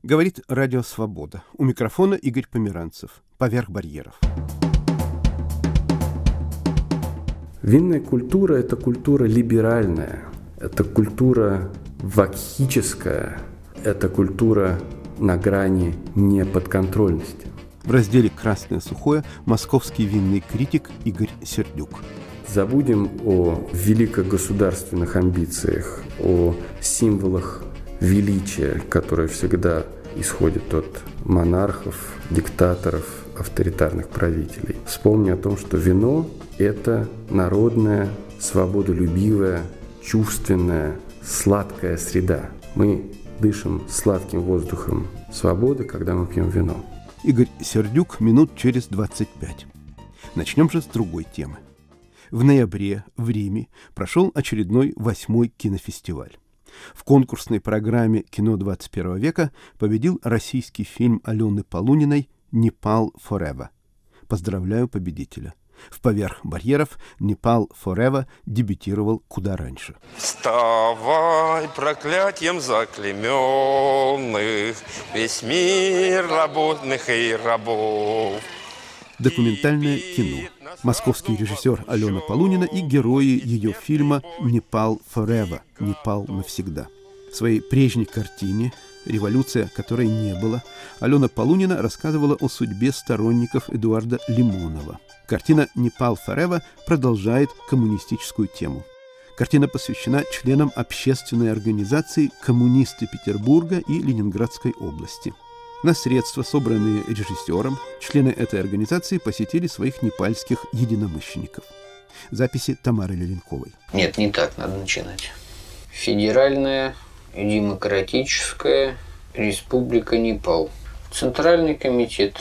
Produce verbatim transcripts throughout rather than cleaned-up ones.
Говорит Радио Свобода. У микрофона Игорь Померанцев. «Поверх барьеров». Винная культура – это культура либеральная, это культура вакхическая, это культура на грани неподконтрольности. В разделе «Красное сухое» московский винный критик Игорь Сердюк. Забудем о великогосударственных амбициях, о символах величия, которые всегда исходят от монархов, диктаторов, авторитарных правителей. Вспомни о том, что вино – это народная, свободолюбивая, чувственная, сладкая среда. Мы дышим сладким воздухом свободы, когда мы пьем вино. Игорь Сердюк минут через двадцать пять. Начнем же с другой темы. В ноябре в Риме прошел очередной восьмой кинофестиваль. В конкурсной программе «Кино двадцать первого века» победил российский фильм Алены Полуниной «Непал Forever». Поздравляю победителя. В «Поверх барьеров» «Непал Forever» дебютировал куда раньше. Вставай, проклятием заклейменных, весь мир работных и рабов. Документальное кино. Московский режиссер Алена Полунина и герои ее фильма «Непал Forever» – «Непал навсегда». В своей прежней картине «Революция, которой не было» Алена Полунина рассказывала о судьбе сторонников Эдуарда Лимонова. Картина «Непал Forever» продолжает коммунистическую тему. Картина посвящена членам общественной организации «Коммунисты Петербурга» и Ленинградской области. На средства, собранные режиссером, члены этой организации посетили своих непальских единомышленников. Записи Тамары Леленковой. Нет, не так надо начинать. Федеральная и демократическая республика Непал. Центральный комитет.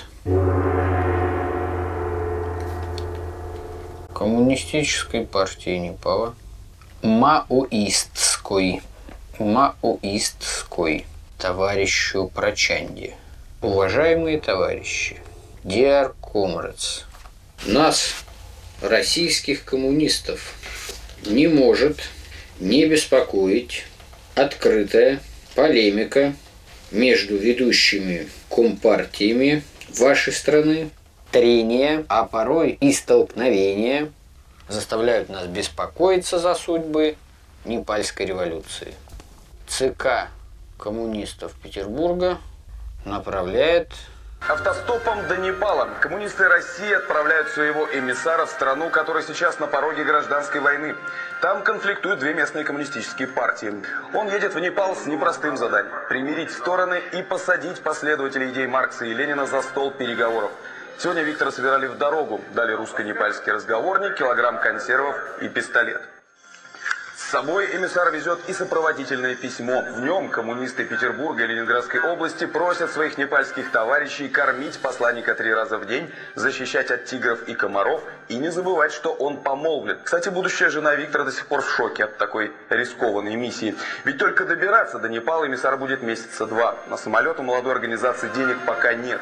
Коммунистической партии Непала. Маоистской. Маоистской. Товарищу Прачанди. Уважаемые товарищи, dear comrades, нас, российских коммунистов, не может не беспокоить открытая полемика между ведущими компартиями вашей страны. Трения, а порой и столкновения заставляют нас беспокоиться за судьбы Непальской революции. ЦК коммунистов Петербурга направляет... Автостопом до Непала коммунисты России отправляют своего эмиссара в страну, которая сейчас на пороге гражданской войны. Там конфликтуют две местные коммунистические партии. Он едет в Непал с непростым заданием – примирить стороны и посадить последователей идей Маркса и Ленина за стол переговоров. Сегодня Виктора собирали в дорогу, дали русско-непальский разговорник, килограмм консервов и пистолет. С собой эмиссар везет и сопроводительное письмо. В нем коммунисты Петербурга и Ленинградской области просят своих непальских товарищей кормить посланника три раза в день, защищать от тигров и комаров и не забывать, что он помолвлен. Кстати, будущая жена Виктора до сих пор в шоке от такой рискованной миссии. Ведь только добираться до Непала эмиссар будет месяца два. На самолет у молодой организации денег пока нет.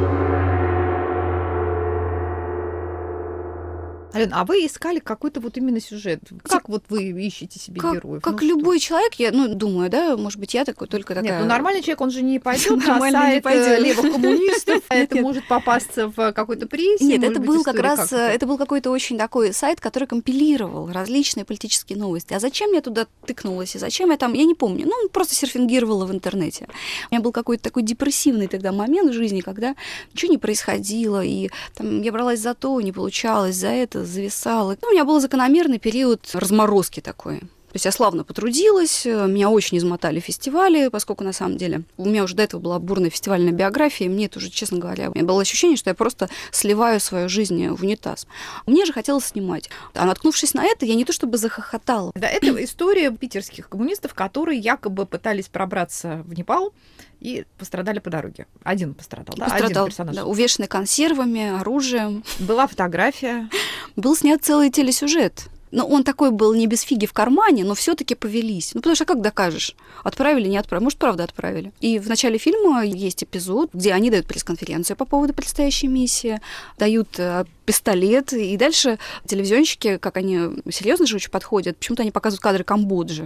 Алена, а вы искали какой-то вот именно сюжет? Как, как вот вы ищете себе как, героев? Как ну, любой что? человек, я ну, думаю, да, может быть, я такой только такая... Нет, ну нормальный человек, он же не пойдет на сайт левых коммунистов, это может попасться в какой-то прессе. Нет, это был как раз, это был какой-то очень такой сайт, который компилировал различные политические новости. А зачем я туда тыкнулась и зачем я там, я не помню, ну, просто серфингировала в интернете. У меня был какой-то такой депрессивный тогда момент в жизни, когда ничего не происходило, и там я бралась за то, не получалось, за это зависала. Ну, у меня был закономерный период разморозки такой. То есть я славно потрудилась, меня очень измотали фестивали, поскольку, на самом деле, у меня уже до этого была бурная фестивальная биография, и мне это уже, честно говоря, у меня было ощущение, что я просто сливаю свою жизнь в унитаз. Мне же хотелось снимать. А наткнувшись на это, я не то чтобы захохотала. Да, это история питерских коммунистов, которые якобы пытались пробраться в Непал и пострадали по дороге. Один пострадал, да? Пострадал, Один персонаж. Да, увешанный консервами, оружием. Была фотография. Был снят целый телесюжет. Но он такой был не без фиги в кармане, но все-таки повелись. Ну, потому что как докажешь? Отправили, не отправили? Может, правда отправили. И в начале фильма есть эпизод, где они дают пресс-конференцию по поводу предстоящей миссии, дают пистолет, и дальше телевизионщики, как они серьезно же очень подходят, почему-то они показывают кадры Камбоджи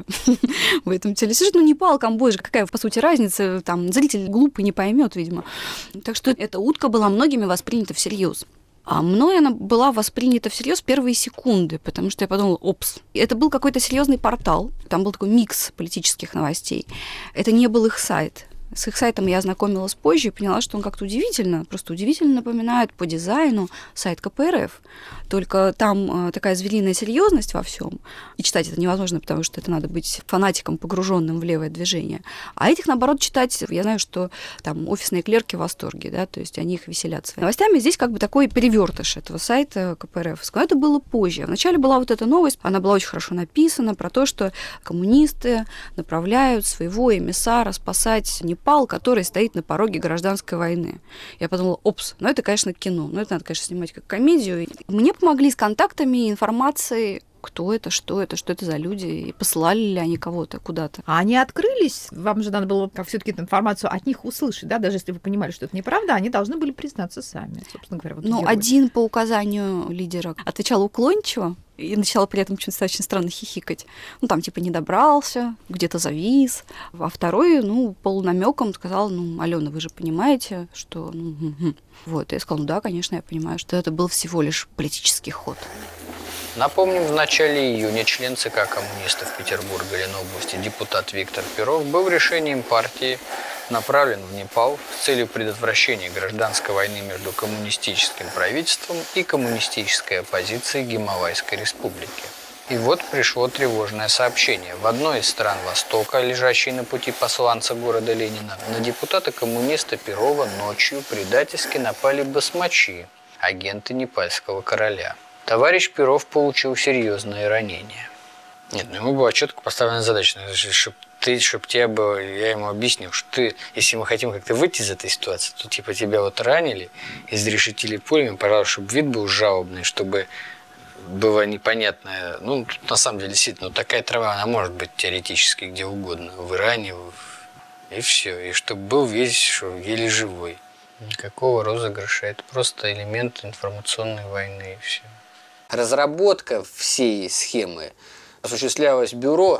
в этом телесюжете. Ну, Непал, Камбоджа, какая, по сути, разница? Там зритель глупый не поймет, видимо. Так что эта утка была многими воспринята всерьез. А мной она была воспринята всерьез первые секунды, потому что я подумала, опс, это был какой-то серьезный портал, там был такой микс политических новостей. Это не был их сайт. С их сайтом я ознакомилась позже и поняла, что он как-то удивительно, просто удивительно напоминает по дизайну сайт ка пэ эр эф. Только там такая звериная серьезность во всем. И читать это невозможно, потому что это надо быть фанатиком, погруженным в левое движение. А этих, наоборот, читать, я знаю, что там офисные клерки в восторге, да, то есть они их веселят своими новостями. Здесь как бы такой перевертыш этого сайта ка пэ эр эф. Но это было позже. Вначале была вот эта новость, она была очень хорошо написана, про то, что коммунисты направляют своего эмиссара спасать Непал, который стоит на пороге гражданской войны. Я подумала, опс, ну это, конечно, кино, ну это надо, конечно, снимать как комедию. Мне помогли с контактами, информацией, кто это, что это, что это за люди, и посылали ли они кого-то куда-то. А они открылись? Вам же надо было как все-таки эту информацию от них услышать, да? Даже если вы понимали, что это неправда, они должны были признаться сами, собственно говоря. Вот ну, герои. Один по указанию лидера отвечал уклончиво, и начала при этом что-то очень странно хихикать. Ну, там, типа, не добрался, где-то завис. А второй, ну, полунамеком сказал, ну, Алена, вы же понимаете, что... Ну, угу. Вот, и я сказала, ну да, конечно, я понимаю, что это был всего лишь политический ход. Напомним, в начале июня член ЦК коммунистов Петербурга Ленобласти депутат Виктор Перов был решением партии направлен в Непал с целью предотвращения гражданской войны между коммунистическим правительством и коммунистической оппозицией Гималайской республики. И вот пришло тревожное сообщение. В одной из стран Востока, лежащей на пути посланца города Ленина, на депутата-коммуниста Перова ночью предательски напали басмачи, агенты непальского короля. Товарищ Перов получил серьезное ранение. Нет, ну ему была четко поставлена задача, чтобы ты, чтобы тебя было, я ему объяснил, что ты, если мы хотим как-то выйти из этой ситуации, то типа тебя вот ранили, изрешетили пулями, пожалуйста, чтобы вид был жалобный, чтобы было непонятное, ну, тут на самом деле действительно, ну, такая трава, она может быть теоретически где угодно, в Иране, и все, и чтобы был весь, что еле живой. Никакого розыгрыша, это просто элемент информационной войны, и все. Разработка всей схемы осуществлялась бюро.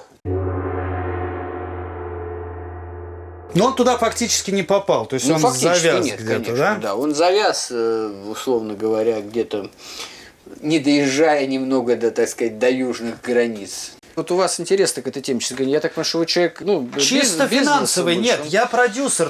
Но он туда фактически не попал, то есть ну, он завяз где-то, да? Да, он завяз, условно говоря, где-то не доезжая немного до, так сказать, до южных границ. Вот у вас интересно к этой теме, честно говоря, я так понимаю, что вы человек, ну, чисто без, финансовый, больше. Нет, я продюсер.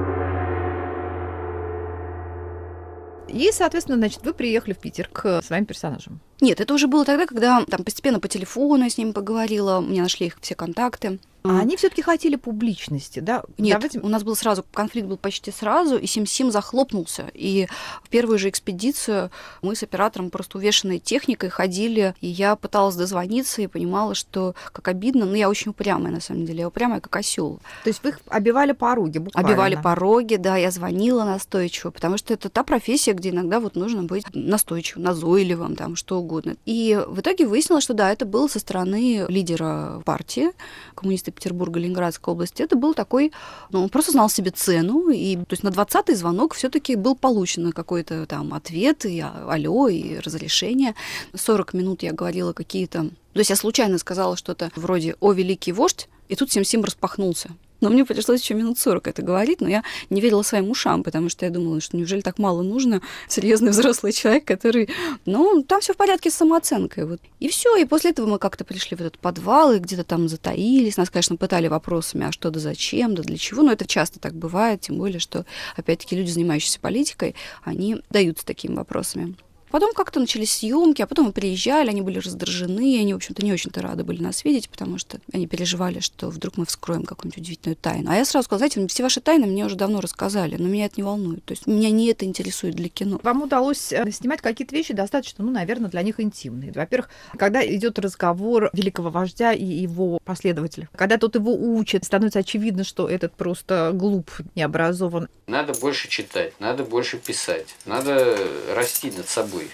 И, соответственно, значит, вы приехали в Питер к своим персонажам. Нет, это уже было тогда, когда там постепенно по телефону я с ними поговорила, мне нашли их все контакты. А они все-таки хотели публичности, да? Нет, Давайте... у нас был сразу, конфликт был почти сразу, и Сим-Сим захлопнулся. И в первую же экспедицию мы с оператором просто увешанной техникой ходили, и я пыталась дозвониться и понимала, что как обидно, но я очень упрямая, на самом деле, я упрямая, как осел. То есть вы их обивали пороги буквально? Обивали пороги, да, я звонила настойчиво, потому что это та профессия, где иногда вот нужно быть настойчивым, назойливым, там, что угодно. И в итоге выяснилось, что да, это было со стороны лидера партии, коммунисты Петербурга, Ленинградской области. Это был такой, ну, он просто знал себе цену, и то есть на двадцатый звонок все-таки был получен какой-то там ответ, и алло, и разрешение. сорок минут я говорила какие-то... То есть я случайно сказала что-то вроде «О, великий вождь», и тут Сим-Сим распахнулся. Но мне пришлось еще минут сорок это говорить, но я не верила своим ушам, потому что я думала, что неужели так мало нужно? Серьезный взрослый человек, который... Ну, там все в порядке с самооценкой. Вот. И все. И после этого мы как-то пришли в этот подвал, и где-то там затаились. Нас, конечно, пытали вопросами, а что да зачем, да для чего. Но это часто так бывает, тем более, что, опять-таки, люди, занимающиеся политикой, они даются такими вопросами. Потом как-то начались съемки, а потом мы приезжали, они были раздражены, и они, в общем-то, не очень-то рады были нас видеть, потому что они переживали, что вдруг мы вскроем какую-нибудь удивительную тайну. А я сразу сказала, знаете, все ваши тайны мне уже давно рассказали, но меня это не волнует. То есть меня не это интересует для кино. Вам удалось снимать какие-то вещи достаточно, ну, наверное, для них интимные. Во-первых, когда идет разговор великого вождя и его последователей, когда тот его учит, становится очевидно, что этот просто глуп, необразован. Надо больше читать, надо больше писать, надо расти над собой.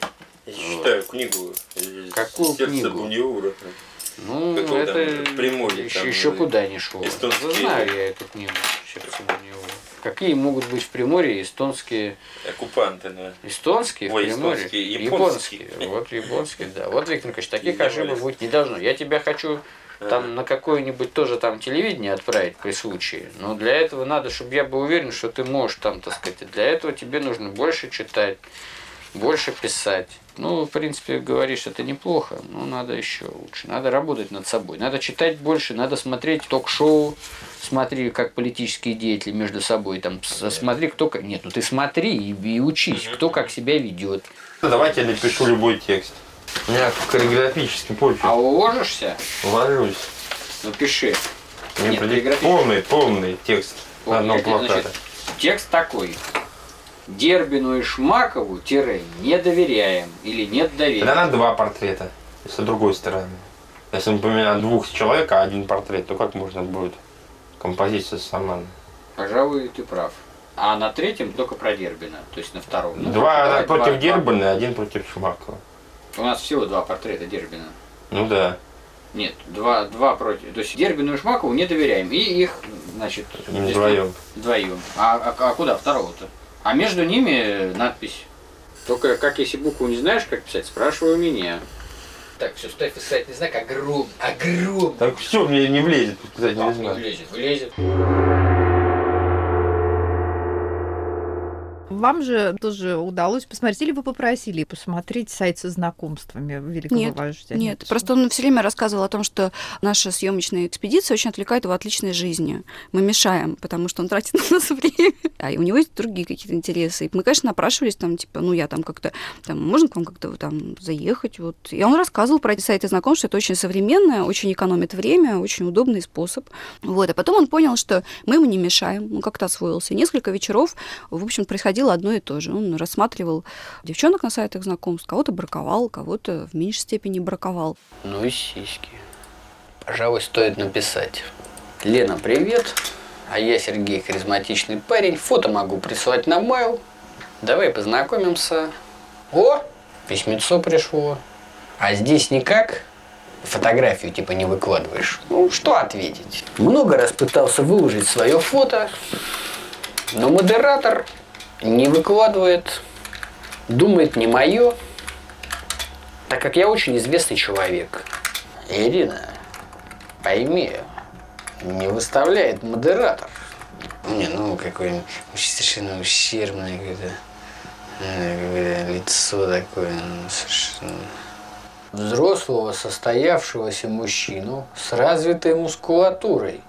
Я читаю книгу. Какую «Сердце книгу? Буниура». Ну, Какой это там, Приморье, еще, там, еще куда ни шло. эстонские- Знаю я эту книгу «Сердце Буниура». Какие могут быть в Приморье эстонские... Оккупанты, да. Эстонские в Ой, Приморье? эстонские, японские. Японские. Вот японские, да. Вот, Виктор Николаевич, таких Не ошибок молись. быть не должно. Я тебя хочу там на какое-нибудь тоже там телевидение отправить при случае. Но для этого надо, чтобы я был уверен, что ты можешь там, так сказать. Для этого тебе нужно больше читать, больше писать. Ну, в принципе, говоришь, это неплохо, но надо еще лучше. Надо работать над собой. Надо читать больше, надо смотреть ток-шоу. Смотри, как политические деятели между собой там. Смотри, кто как. Нет, ну ты смотри и, и учись, кто как себя ведет. Давайте я напишу любой текст. У меня каллиграфический почерк. А уложишься? Уложусь. Ну пиши. Мне Нет, придет каллиграфический. полный, полный текст Вот, одного значит, плаката. текст такой. Дербину и Шмакову тире не доверяем или нет доверия. Тогда надо два портрета, с другой стороны. Если мы поменяем двух человек, а один портрет, то как можно будет композиция сама? Пожалуй, ты прав. А на третьем только про Дербина, то есть на втором. Ну, два давай, против два, Дербина и один против Шмакова. два. У нас всего два портрета Дербина. Ну да. Нет, два, два против. То есть Дербину и Шмакову не доверяем. И их, значит, Вдвоем. Вдвоем. А, а, а куда второго-то? А между ними надпись. Только как если букву не знаешь, как писать, спрашивай у меня. Так, все, ставь писать не знак, огромный, огромный. Так все, мне не влезет, кстати, не А, знаю. не влезет, влезет. Вам же тоже удалось посмотреть, или вы попросили посмотреть сайт со знакомствами великого Нет, вождя? Нет, просто он все время рассказывал о том, что наша съемочная экспедиция очень отвлекает его от личной жизни. Мы мешаем, потому что он тратит на нас время. А и у него есть другие какие-то интересы. И мы, конечно, напрашивались там, типа, ну, я там как-то, там, можно к вам как-то там заехать? Вот. И он рассказывал про эти сайты знакомств, что это очень современное, очень экономит время, очень удобный способ. Вот. А потом он понял, что мы ему не мешаем, он как-то освоился. И несколько вечеров, в общем, происходило одно и то же. Он рассматривал девчонок на сайтах знакомств, кого-то браковал, кого-то в меньшей степени браковал. Ну и сиськи. Пожалуй, стоит написать. Лена, привет. А я Сергей, харизматичный парень. Фото могу прислать на mail. Давай познакомимся. О, письмецо пришло. А здесь никак? Фотографию типа не выкладываешь. Ну, что ответить? Много раз пытался выложить свое фото, но модератор не выкладывает, думает не мое, так как я очень известный человек. Ирина, пойми, не выставляет модератор. Не, ну какое совершенно ущербное какое-то, какое-то лицо такое, ну, совершенно. Взрослого состоявшегося мужчину с развитой мускулатурой.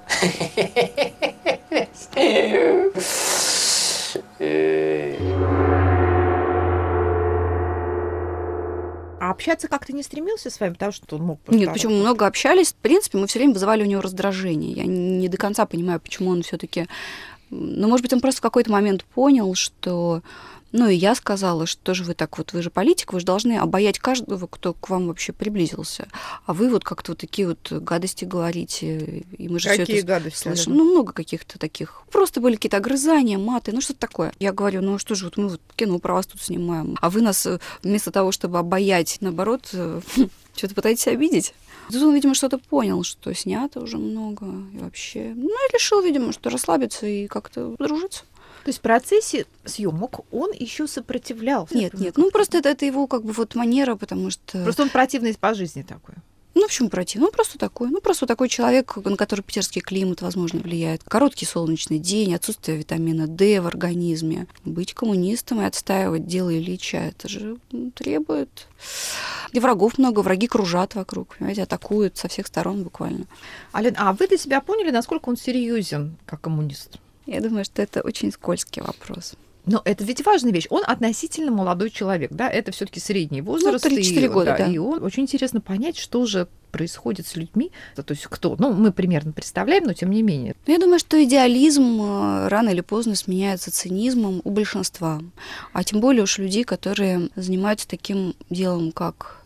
А общаться как-то не стремился с вами, потому что он мог просто... Нет, почему много общались. В принципе, мы все время вызывали у него раздражение. Я не до конца понимаю, почему он все-таки. Ну, может быть, он просто в какой-то момент понял, что. Ну, и я сказала, что же вы так вот, вы же политик, вы же должны обаять каждого, кто к вам вообще приблизился. А вы вот как-то вот такие вот гадости говорите. И мы же Какие всё это гадости? слышим. Ну, много каких-то таких. Просто были какие-то огрызания, маты, ну, что-то такое. Я говорю, ну, что же, вот мы вот кино про вас тут снимаем. А вы нас вместо того, чтобы обаять, наоборот, что-то пытаетесь обидеть. Тут он, видимо, что-то понял, что снято уже много. И вообще, ну, и решил, видимо, что расслабиться и как-то дружиться. То есть в процессе съемок он еще сопротивлялся? Нет, нет, ну просто это, это его как бы вот манера, потому что... Просто он противный по жизни такой. Ну, почему противный? Ну, просто такой. Ну, просто такой человек, на который питерский климат, возможно, влияет. Короткий солнечный день, отсутствие витамина D в организме. Быть коммунистом и отстаивать дело Ильича, это же требует... И врагов много, враги кружат вокруг, понимаете, атакуют со всех сторон буквально. Ален, а вы для себя поняли, насколько он серьезен как коммунист? Я думаю, что это очень скользкий вопрос. Но это ведь важная вещь. Он относительно молодой человек, да, это все-таки средний возраст. Ну, три-четыре года, да, да. И он очень интересно понять, что же происходит с людьми, то есть кто. Ну, мы примерно представляем, но тем не менее. Я думаю, что идеализм рано или поздно сменяется цинизмом у большинства. А тем более уж людей, которые занимаются таким делом, как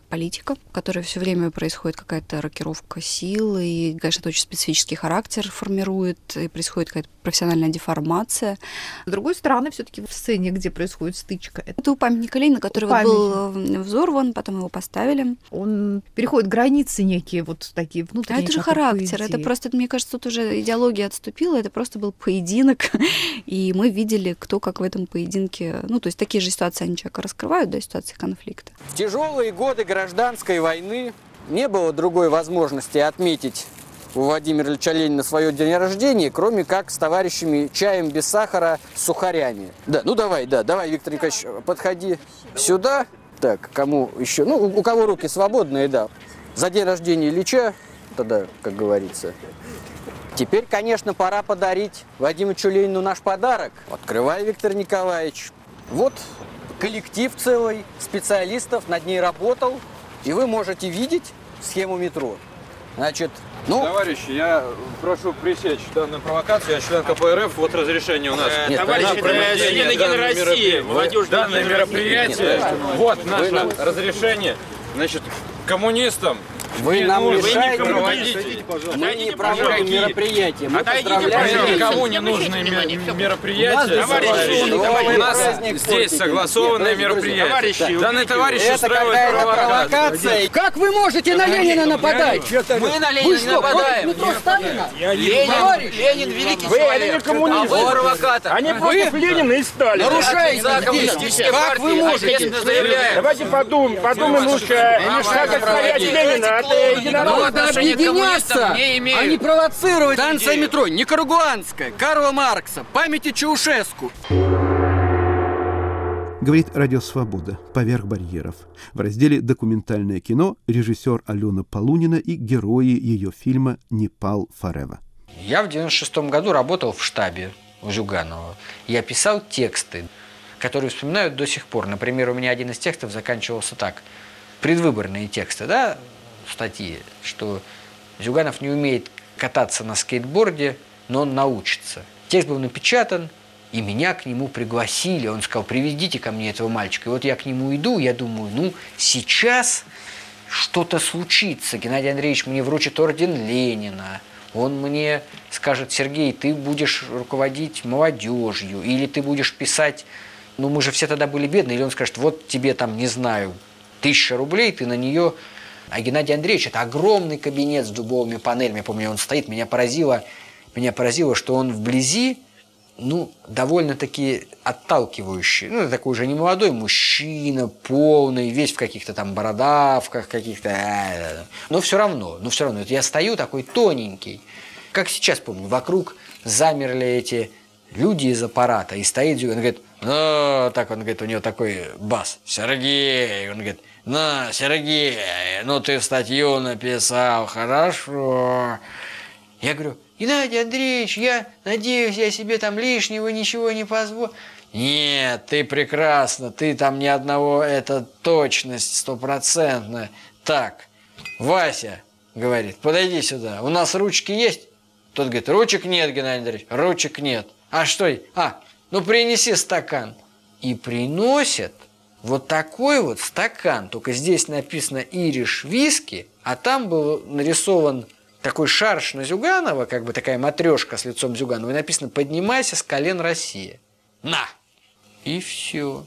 политика, в которой все время происходит какая-то рокировка сил, и, конечно, это очень специфический характер формирует, и происходит какая-то профессиональная деформация. С другой стороны, все-таки в сцене, где происходит стычка. Это у памятника Ленина, который вот был взорван, потом его поставили. Он переходит границы некие, вот такие внутренние. А это же характер, это просто, мне кажется, тут уже идеология отступила, это просто был поединок, и мы видели, кто как в этом поединке, ну, то есть такие же ситуации они человека раскрывают, да, ситуации конфликта. В тяжелые годы гражданской войны не было другой возможности отметить у Владимира Ильича Ленина свое день рождения, кроме как с товарищами чаем без сахара с сухарями. Да, ну давай, да, давай, Виктор Николаевич, подходи сюда. Так, кому еще? Ну, у, у кого руки свободные, да. За день рождения Ильича, тогда, как говорится. Теперь, конечно, пора подарить Владимиру Ильичу Ленину наш подарок. Открывай, Виктор Николаевич. Вот коллектив целый специалистов над ней работал, и вы можете видеть схему метро. Значит, ну... Товарищи, я прошу пресечь данную провокацию. Я член ка пэ эр эф, вот разрешение у нас. Нет, товарищи, члены Единой России, молодежь, данное мероприятие. Вот наше нам... разрешение. Значит, коммунистам. Вы нам нужно, мешаете вы не проводить. Мы не проводим мероприятия. Мы поздравляем. Никому не нужны мероприятия. У нас здесь согласованное мероприятие. Данный товарищ устраивает провокацию. Как вы можете на Ленина нападать? Мы на Ленина не нападаем. Ленин великий человек. Вы не коммунисты. А вы провокатор. Они против Ленина и Сталина. Нарушаете. Как вы можете? Давайте подумаем. Подумаем лучше, как отстоять Ленина. Надо объединяться, а не провоцировать. Станция метро Никарагуанская, Карла Маркса, памяти Чаушеску. Говорит Радио Свобода «Поверх барьеров». В разделе «Документальное кино» режиссер Алена Полунина и герои ее фильма «Непал Форева». Я в девяносто шестом году работал в штабе у Зюганова. Я писал тексты, которые вспоминают до сих пор. Например, у меня один из текстов заканчивался так. Предвыборные тексты, да, статьи, что Зюганов не умеет кататься на скейтборде, но он научится. Текст был напечатан, и меня к нему пригласили. Он сказал: приведите ко мне этого мальчика. И вот я к нему иду, я думаю, ну, сейчас что-то случится. Геннадий Андреевич мне вручит орден Ленина. Он мне скажет: Сергей, ты будешь руководить молодежью, или ты будешь писать, ну, мы же все тогда были бедные, или он скажет: вот тебе там, не знаю, тысяча рублей, ты на нее... А Геннадий Андреевич, это огромный кабинет с дубовыми панелями, я помню, он стоит, меня поразило, меня поразило, что он вблизи, ну, довольно-таки отталкивающий, ну, такой уже не молодой мужчина, полный, весь в каких-то там бородавках, каких-то, но все равно, но все равно, я стою такой тоненький, как сейчас помню, вокруг замерли эти люди из аппарата, и стоит, он говорит, ну, так он говорит, у него такой бас, Сергей, он говорит, на, Сергей, ну ты статью написал, хорошо. Я говорю, Геннадий Андреевич, я надеюсь, я себе там лишнего ничего не позволю. Нет, ты прекрасно, ты там ни одного, это точность стопроцентная. Так, Вася, говорит, подойди сюда, у нас ручки есть? Тот говорит, ручек нет, Геннадий Андреевич, ручек нет. А что? А, ну принеси стакан. И приносят вот такой вот стакан, только здесь написано «Ириш виски», а там был нарисован такой шарш на Зюганова, как бы такая матрешка с лицом Зюганова, и написано «Поднимайся с колен Россия». На! И все.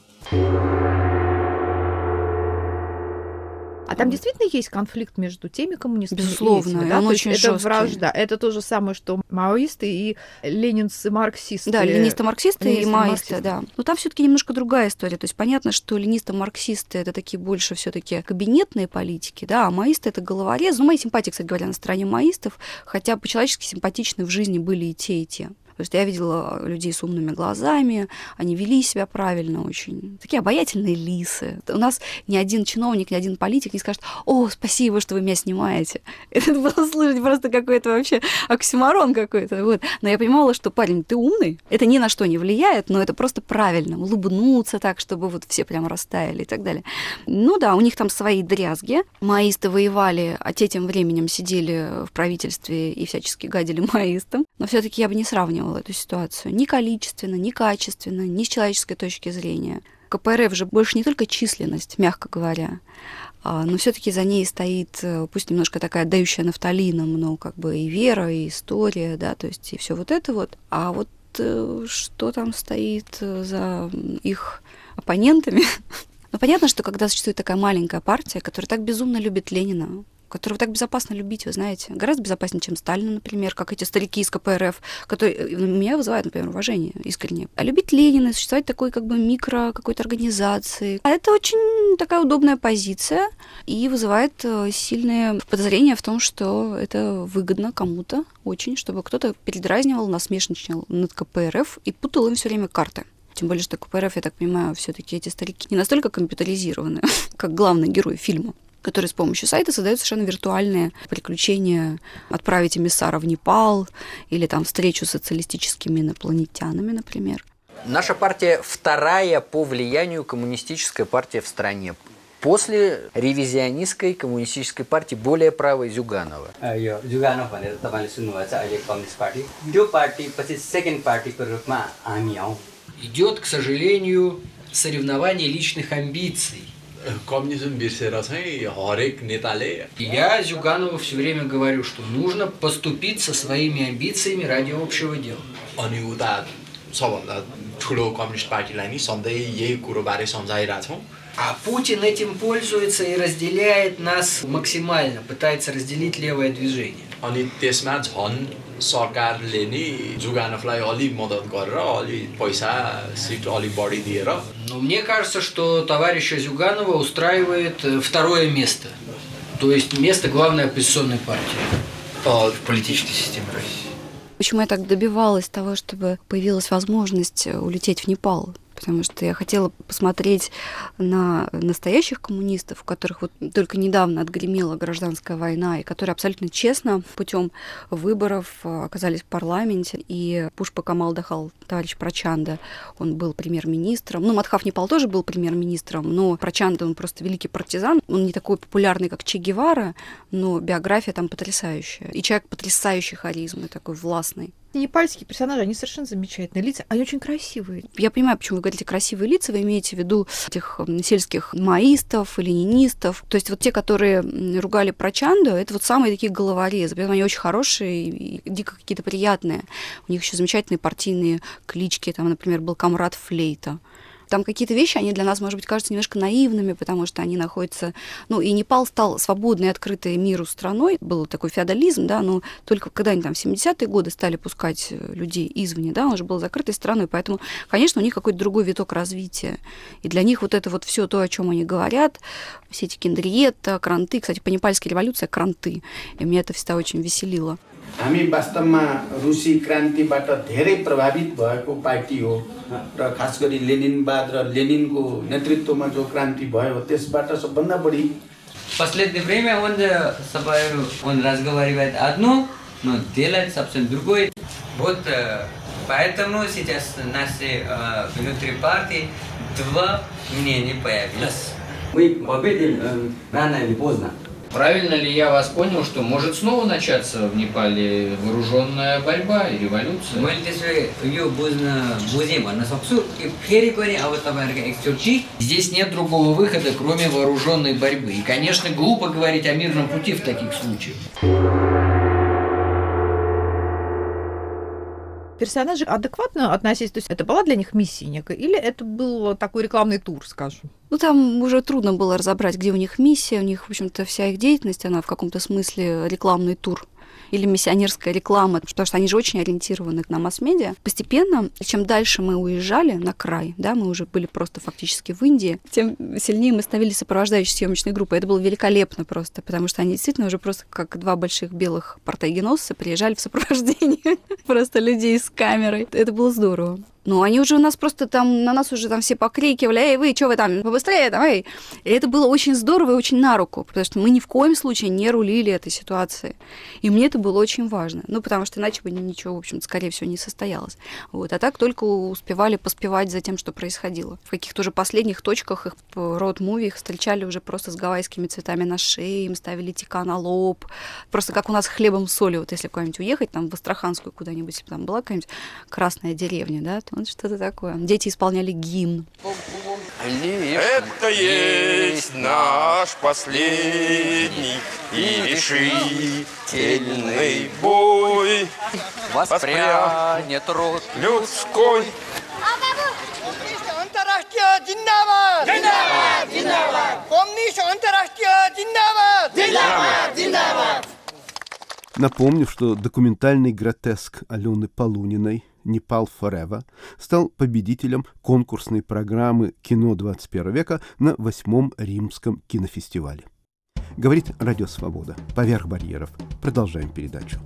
А там действительно есть конфликт между теми коммунистами Безусловно, и этими, да? он То очень есть это жесткий. вражда. Это то же самое, что маоисты и ленинцы-марксисты. Да, ленисты-марксисты и маоисты, марксисты. да. Но там все-таки немножко другая история. То есть понятно, что ленисты-марксисты это такие больше все-таки кабинетные политики, да, а маоисты это головорезы. Ну, мои симпатии, кстати говоря, на стороне маоистов, хотя по-человечески симпатичны в жизни были и те, и те. То есть я видела людей с умными глазами, они вели себя правильно очень. Такие обаятельные лисы. У нас ни один чиновник, ни один политик не скажет: «О, спасибо, что вы меня снимаете». Это было слышать просто какой-то вообще оксюморон какой-то. Вот. Но я понимала, что, парень, ты умный, это ни на что не влияет, но это просто правильно. Улыбнуться так, чтобы вот все прям растаяли и так далее. Ну да, у них там свои дрязги. Маоисты воевали, а те тем временем сидели в правительстве и всячески гадили маоистам. Но все-таки я бы не сравнивала эту ситуацию ни количественно, ни качественно, ни с человеческой точки зрения. ка пэ эр эф же больше не только численность, мягко говоря, но все-таки за ней стоит, пусть немножко такая отдающая нафталином, но как бы и вера, и история, да, то есть и все вот это вот. А вот что там стоит за их оппонентами? Ну, понятно, что когда существует такая маленькая партия, которая так безумно любит Ленина, которого так безопасно любить, вы знаете, гораздо безопаснее, чем Сталина, например, как эти старики из ка пэ эр эф, которые меня вызывают, например, уважение искренне. А любить Ленина, существовать такой как бы микро какой-то организации, а это очень такая удобная позиция и вызывает сильное подозрение в том, что это выгодно кому-то очень, чтобы кто-то передразнивал, насмешничал над ка пэ эр эф и путал им все время карты. Тем более, что ка пэ эр эф, я так понимаю, все-таки эти старики не настолько компьютеризированы, как главный герой фильма, который с помощью сайта создает совершенно виртуальные приключения, отправить эмиссара в Непал или там встречу с социалистическими инопланетянами, например. Наша партия вторая по влиянию коммунистическая партия в стране. После ревизионистской коммунистической партии более правой Зюганова. Зюганов идет, к сожалению, соревнование личных амбиций. Я Зюганову все время говорю, что нужно поступить со своими амбициями ради общего дела. А Путин этим пользуется и разделяет нас максимально, пытается разделить левое движение. सरकारले नि जुगानफलाई अलि मद्दत गरेर अलि पैसा सिट अलि बढी दिएर. Но мне кажется, что товарища Зюганова устраивает второе место. То есть место главной оппозиционной партии в политической системе России. Почему я так добивалась того, чтобы появилась возможность улететь в Непал? Потому что я хотела посмотреть на настоящих коммунистов, у которых вот только недавно отгремела гражданская война, и которые абсолютно честно путем выборов оказались в парламенте. И Пушпа Камал Дахал, товарищ Прачанда, он был премьер-министром. Ну, Мадхав Непал тоже был премьер-министром, но Прачанда, он просто великий партизан. Он не такой популярный, как Че Гевара, но биография там потрясающая. И человек потрясающей харизмы, такой властный. Непальские персонажи, они совершенно замечательные лица, они очень красивые. Я понимаю, почему вы говорите красивые лица, вы имеете в виду этих сельских маоистов, ленинистов. То есть вот те, которые ругали Прачанду, это вот самые такие головорезы. Притом они очень хорошие и дико какие-то приятные. У них еще замечательные партийные клички. Там, например, был комрад Флейта. Там какие-то вещи, они для нас, может быть, кажутся немножко наивными, потому что они находятся... Ну, и Непал стал свободной, открытой миру страной. Был такой феодализм, да, но только когда они там в семидесятые годы стали пускать людей извне, да, он же был закрытой страной, поэтому, конечно, у них какой-то другой виток развития. И для них вот это вот все то, о чем они говорят, все эти кендриета, кранты, кстати, по непальской революции кранты, и меня это всегда очень веселило. हामी वास्तवमा रुसी क्रान्तिबाट धेरै प्रभावित भएको पार्टी हो र खास गरी लेनिनवाद र लेनिनको नेतृत्वमा जो क्रान्ति भयो त्यसबाट सबभन्दा बढी. В последнее время он он разговаривает одно, но делает совсем другое. Вот поэтому сейчас наши внутри партии два мнения появилось. Мы победим рано или поздно. Правильно ли я вас понял, что может снова начаться в Непале вооруженная борьба и революция? Здесь нет другого выхода, кроме вооруженной борьбы. И, конечно, глупо говорить о мирном пути в таких случаях. Персонажи адекватно относились? То есть это была для них миссия некая? Или это был такой рекламный тур, скажем? Ну, там уже трудно было разобрать, где у них миссия. У них, в общем-то, вся их деятельность, она в каком-то смысле рекламный тур или миссионерская реклама, потому что они же очень ориентированы на масс-медиа. Постепенно, чем дальше мы уезжали на край, да, мы уже были просто фактически в Индии, тем сильнее мы становились сопровождающей съемочной группой. Это было великолепно просто, потому что они действительно уже просто как два больших белых портогеносца приезжали в сопровождении просто людей с камерой. Это было здорово. Ну, они уже у нас просто там, на нас уже там все покрикивали: «Эй, вы, что вы там, побыстрее там, эй!» И это было очень здорово и очень на руку, потому что мы ни в коем случае не рулили этой ситуацией. И мне это было очень важно. Ну, потому что иначе бы ничего, в общем-то, скорее всего, не состоялось. Вот. А так только успевали поспевать за тем, что происходило. В каких-то уже последних точках их роуд-муви их встречали уже просто с гавайскими цветами на шее, им ставили тика на лоб. Просто как у нас хлебом соли. Вот если куда-нибудь уехать, там в Астраханскую куда-нибудь, если там была какая-нибудь красная деревня, да, вот что-то такое. Дети исполняли гимн. Это есть наш последний и решительный бой. Воспрянет род людской. Напомню, что документальный гротеск Алены Полуниной «Непал Forever» стал победителем конкурсной программы «Кино двадцать первого века» на восьмом Римском кинофестивале. Говорит Радио Свобода. Поверх барьеров. Продолжаем передачу.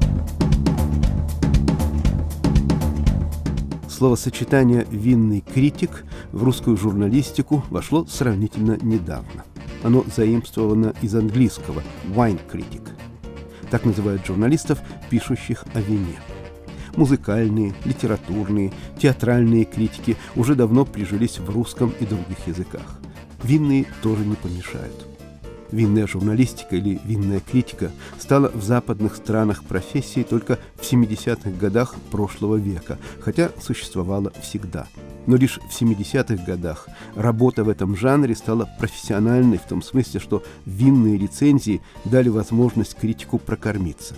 Словосочетание «винный критик» в русскую журналистику вошло сравнительно недавно. Оно заимствовано из английского «wine critic». Так называют журналистов, пишущих о вине. Музыкальные, литературные, театральные критики уже давно прижились в русском и других языках. Винные тоже не помешают. Винная журналистика или винная критика стала в западных странах профессией только в семидесятых годах прошлого века, хотя существовала всегда. Но лишь в семидесятых годах работа в этом жанре стала профессиональной в том смысле, что винные рецензии дали возможность критику прокормиться.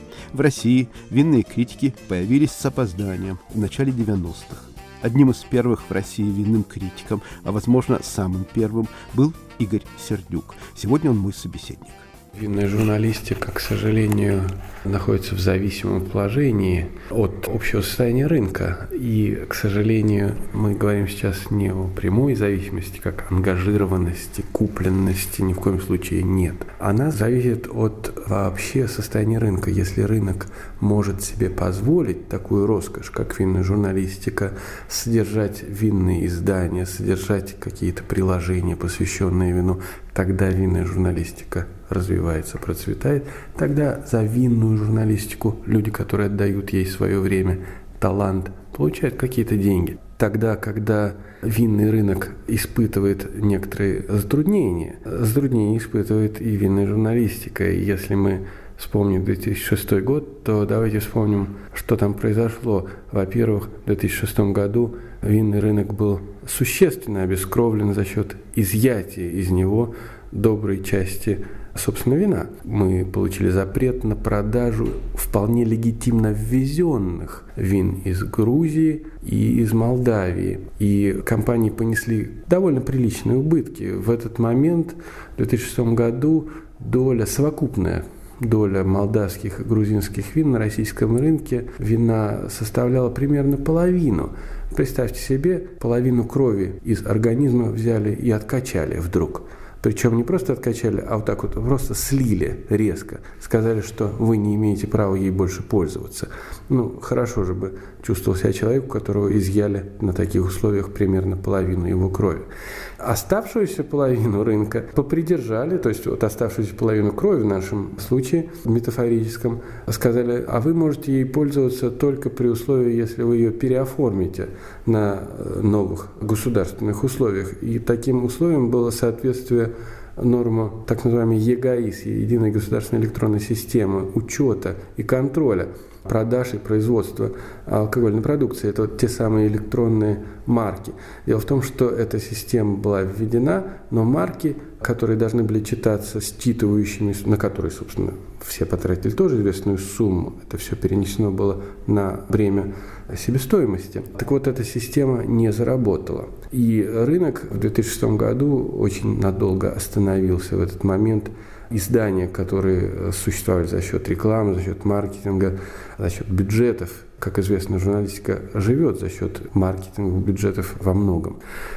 В России винные критики появились с опозданием в начале девяностых. Одним из первых в России винным критиком, а, возможно, самым первым, был Игорь Сердюк. Сегодня он мой собеседник. Винная журналистика, к сожалению, находится в зависимом положении от общего состояния рынка. И, к сожалению, мы говорим сейчас не о прямой зависимости, как ангажированности, купленности, ни в коем случае нет. Она зависит от вообще состояния рынка. Если рынок может себе позволить такую роскошь, как винная журналистика, содержать винные издания, содержать какие-то приложения, посвященные вину, тогда винная журналистика развивается, процветает. Тогда за винную журналистику люди, которые отдают ей свое время, талант, получают какие-то деньги. Тогда, когда винный рынок испытывает некоторые затруднения, затруднения испытывает и винная журналистика. И если мы вспомним две тысячи шестой год, то давайте вспомним, что там произошло. Во-первых, в две тысячи шестом году винный рынок был существенно обескровлен за счет изъятия из него доброй части, собственно, вина. Мы получили запрет на продажу вполне легитимно ввезенных вин из Грузии и из Молдавии. И компании понесли довольно приличные убытки. В этот момент, в две тысячи шестом году, доля совокупная, доля молдавских и грузинских вин на российском рынке вина составляла примерно половину. Представьте себе, половину крови из организма взяли и откачали вдруг. Причем не просто откачали, а вот так вот просто слили резко. Сказали, что вы не имеете права ей больше пользоваться. Ну, хорошо же бы чувствовал себя человек, у которого изъяли на таких условиях примерно половину его крови. Оставшуюся половину рынка попридержали, то есть вот оставшуюся половину крови в нашем случае, метафорическом, сказали, а вы можете ей пользоваться только при условии, если вы ее переоформите на новых государственных условиях. И таким условием было соответствие норма так называемой ЕГАИС, Единой государственной электронной системы учета и контроля продаж и производства алкогольной продукции. Это вот те самые электронные марки. Дело в том, что эта система была введена, но марки, которые должны были читаться считывающими, на которые, собственно, все потратили тоже известную сумму, это все перенесено было на бремя себестоимости. Так вот, эта система не заработала. И рынок в две тысячи шестом году очень надолго остановился в этот момент. Издания, которые существовали за счет рекламы, за счет маркетинга, за счет бюджетов. Как известно, журналистика живет за счет маркетинговых бюджетов во многом.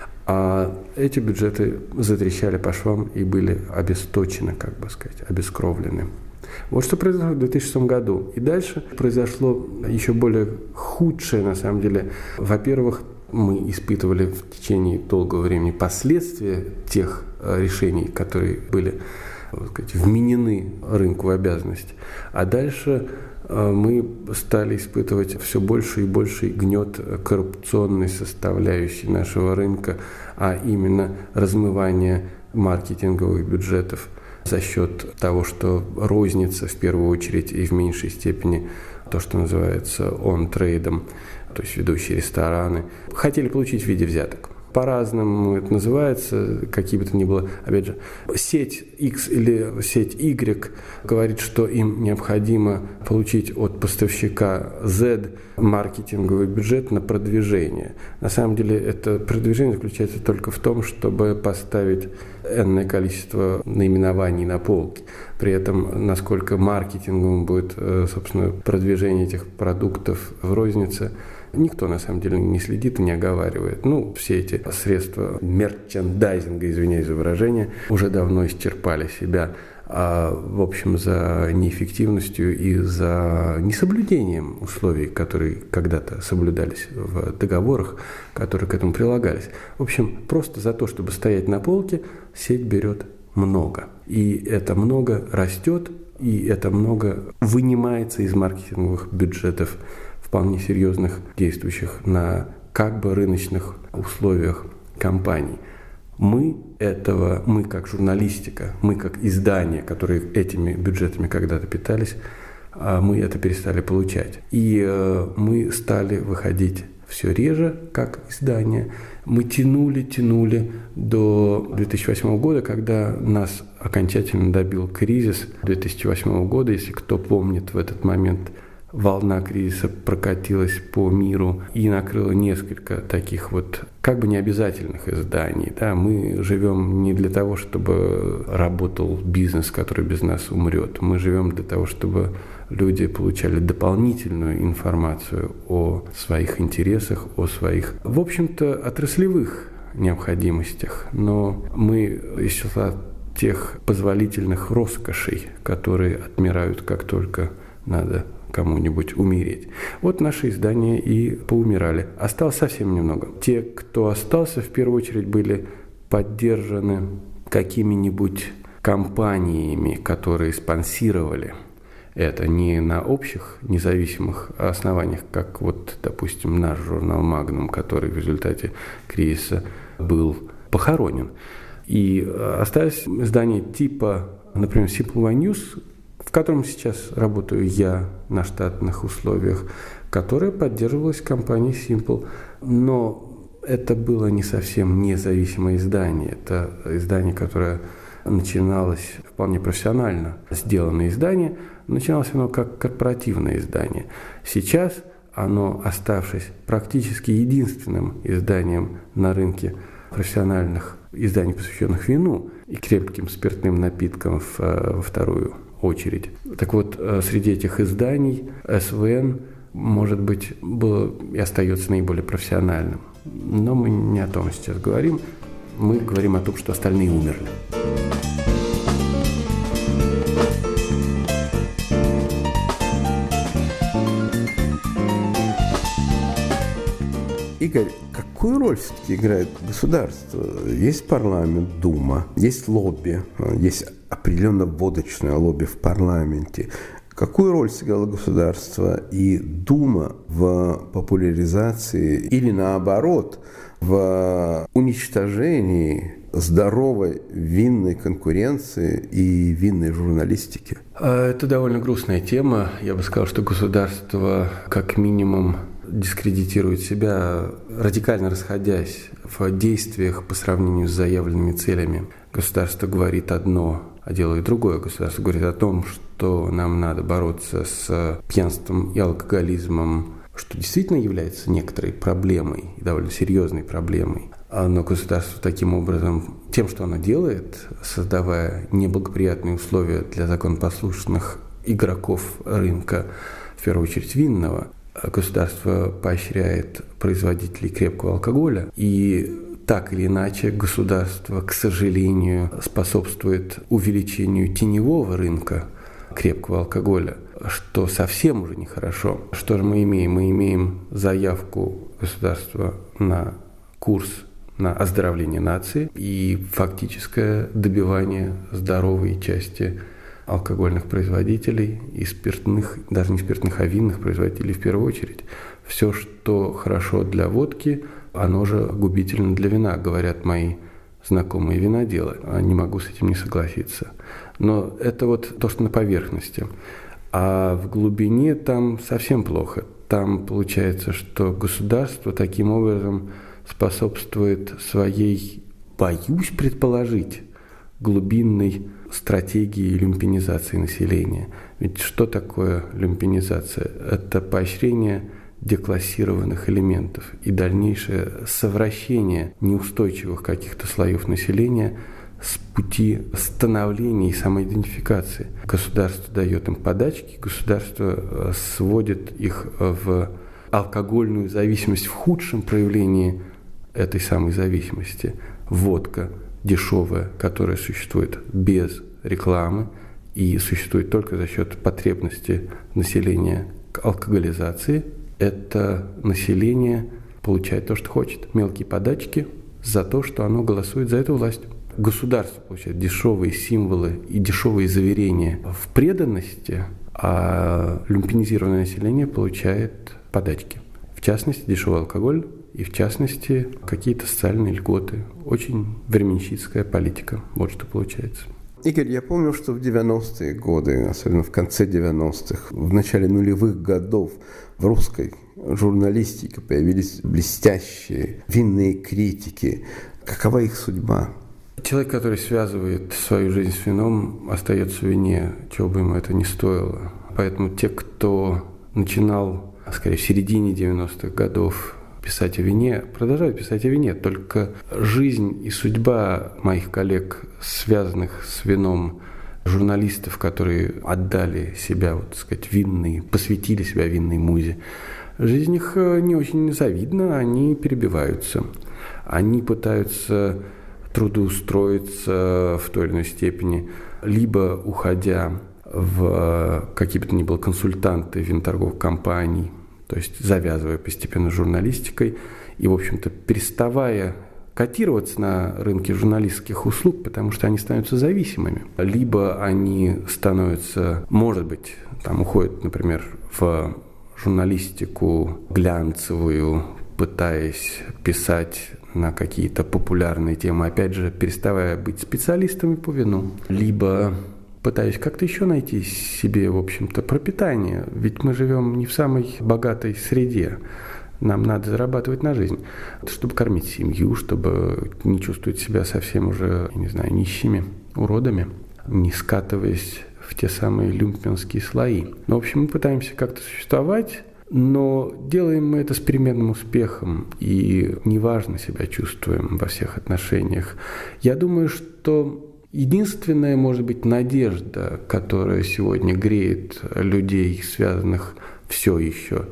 А эти бюджеты затрещали по швам и были обесточены, как бы сказать, обескровлены. Вот что произошло в две тысячи шестом году. И дальше произошло еще более худшее, на самом деле. Во-первых, мы испытывали в течение долгого времени последствия тех решений, которые были, так сказать, вменены рынку в обязанность. А дальше мы стали испытывать все больше и больше гнет коррупционной составляющей нашего рынка, а именно размывание маркетинговых бюджетов за счет того, что розница в первую очередь и в меньшей степени то, что называется он-трейдом, то есть ведущие рестораны, хотели получить в виде взяток. по-разному это называется, какие бы то ни было. Опять же, сеть X или сеть Y говорит, что им необходимо получить от поставщика Z маркетинговый бюджет на продвижение. На самом деле это продвижение заключается только в том, чтобы поставить энное количество наименований на полке. При этом, насколько маркетинговым будет, собственно, продвижение этих продуктов в рознице, никто на самом деле не следит и не оговаривает. Ну, все эти средства мерчендайзинга, извиняюсь за выражение, уже давно исчерпали себя. А, в общем, за неэффективностью и за несоблюдением условий, которые когда-то соблюдались в договорах, которые к этому прилагались. В общем, просто за то, чтобы стоять на полке, сеть берет много. И это много растет, и это много вынимается из маркетинговых бюджетов вполне серьезных, действующих на как бы рыночных условиях компаний. Мы этого, мы как журналистика, мы как издания, которые этими бюджетами когда-то питались, мы это перестали получать. И мы стали выходить все реже, как издание. Мы тянули, тянули до две тысячи восьмого года, когда нас окончательно добил кризис две тысячи восьмого года. Если кто помнит, в этот момент волна кризиса прокатилась по миру и накрыла несколько таких вот как бы необязательных изданий. Да? Мы живем не для того, чтобы работал бизнес, который без нас умрет. Мы живем для того, чтобы люди получали дополнительную информацию о своих интересах, о своих, в общем-то, отраслевых необходимостях. Но мы из числа тех позволительных роскошей, которые отмирают, как только надо кому-нибудь умереть. Вот наши издания и поумирали. Осталось совсем немного. Те, кто остался, в первую очередь были поддержаны какими-нибудь компаниями, которые спонсировали это не на общих независимых основаниях, как вот, допустим, наш журнал «Магнум», который в результате кризиса был похоронен. И остались издания типа, например, Simple Wine News, в котором сейчас работаю я на штатных условиях, которая поддерживалась компанией Simple. Но это было не совсем независимое издание. Это издание, которое начиналось вполне профессионально. Сделанное издание, начиналось оно как корпоративное издание. Сейчас оно, оставшись практически единственным изданием на рынке профессиональных изданий, посвященных вину и крепким спиртным напиткам в, во вторую очередь. Так вот, среди этих изданий эс вэ эн, может быть, было и остается наиболее профессиональным. Но мы не о том сейчас говорим. Мы говорим о том, что остальные умерли. Игорь, какую роль все-таки играет государство? Есть парламент, Дума, есть лобби, есть определенно водочное лобби в парламенте. Какую роль сыграло государство и Дума в популяризации или, наоборот, в уничтожении здоровой винной конкуренции и винной журналистики? Это довольно грустная тема. Я бы сказал, что государство как минимум дискредитирует себя, радикально расходясь в действиях по сравнению с заявленными целями. Государство говорит одно, а делает другое. Государство говорит о том, что нам надо бороться с пьянством и алкоголизмом, что действительно является некоторой проблемой, довольно серьезной проблемой. Но государство таким образом, тем, что оно делает, создавая неблагоприятные условия для законопослушных игроков рынка, в первую очередь винного, государство поощряет производителей крепкого алкоголя, и так или иначе государство, к сожалению, способствует увеличению теневого рынка крепкого алкоголя, что совсем уже нехорошо. Что же мы имеем? Мы имеем заявку государства на курс на оздоровление нации и фактическое добивание здоровой части алкогольных производителей и спиртных, даже не спиртных, а винных производителей в первую очередь. Все, что хорошо для водки, оно же губительно для вина, говорят мои знакомые виноделы. Не могу с этим не согласиться. Но это вот то, что на поверхности. А в глубине там совсем плохо. Там получается, что государство таким образом способствует своей, боюсь предположить, глубинной стратегии люмпинизации населения. Ведь что такое люмпинизация? Это поощрение деклассированных элементов и дальнейшее совращение неустойчивых каких-то слоев населения с пути становления и самоидентификации. Государство дает им подачки, государство сводит их в алкогольную зависимость в худшем проявлении этой самой зависимости. Водка дешевая, которая существует без рекламы и существует только за счет потребности населения к алкоголизации, это население получает то, что хочет. Мелкие подачки за то, что оно голосует за эту власть. Государство получает дешевые символы и дешевые заверения в преданности, а люмпинизированное население получает подачки. В частности, дешевый алкоголь и, в частности, какие-то социальные льготы. Очень временщицкая политика. Вот что получается. Игорь, я помню, что в девяностые годы, особенно в конце девяностых, в начале нулевых годов в русской журналистике появились блестящие винные критики. Какова их судьба? Человек, который связывает свою жизнь с вином, остается в вине, чего бы ему это ни стоило. Поэтому те, кто начинал, скорее, в середине девяностых годов писать о вине, продолжают писать о вине, только жизнь и судьба моих коллег, связанных с вином, журналистов, которые отдали себя, вот, так сказать, винной, посвятили себя винной музе, жизнь их не очень завидна, они перебиваются. Они пытаются трудоустроиться в той или иной степени, либо уходя в какие бы то ни было консультанты виноторговых компаний, то есть завязывая постепенно с журналистикой и, в общем-то, переставая котироваться на рынке журналистских услуг, потому что они становятся зависимыми. Либо они становятся, может быть, там уходят, например, в журналистику глянцевую, пытаясь писать на какие-то популярные темы, опять же, переставая быть специалистами по вину. Либо пытаюсь как-то еще найти себе, в общем-то, пропитание. Ведь мы живем не в самой богатой среде. Нам надо зарабатывать на жизнь, чтобы кормить семью, чтобы не чувствовать себя совсем уже, не знаю, нищими, уродами, не скатываясь в те самые люмпинские слои. Ну, в общем, мы пытаемся как-то существовать, но делаем мы это с переменным успехом и неважно себя чувствуем во всех отношениях. Я думаю, что единственная, может быть, надежда, которая сегодня греет людей, связанных все еще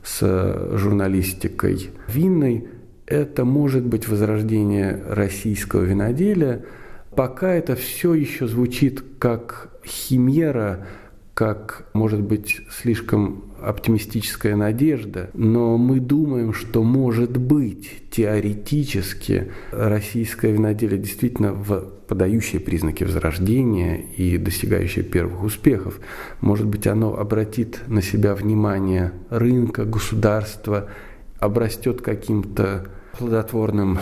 с журналистикой винной, это может быть возрождение российского виноделия. Пока это все еще звучит как химера, как, может быть, слишком оптимистическая надежда, но мы думаем, что, может быть, теоретически российское виноделие действительно в подающее признаки возрождения и достигающее первых успехов. Может быть, оно обратит на себя внимание рынка, государства, обрастет каким-то плодотворным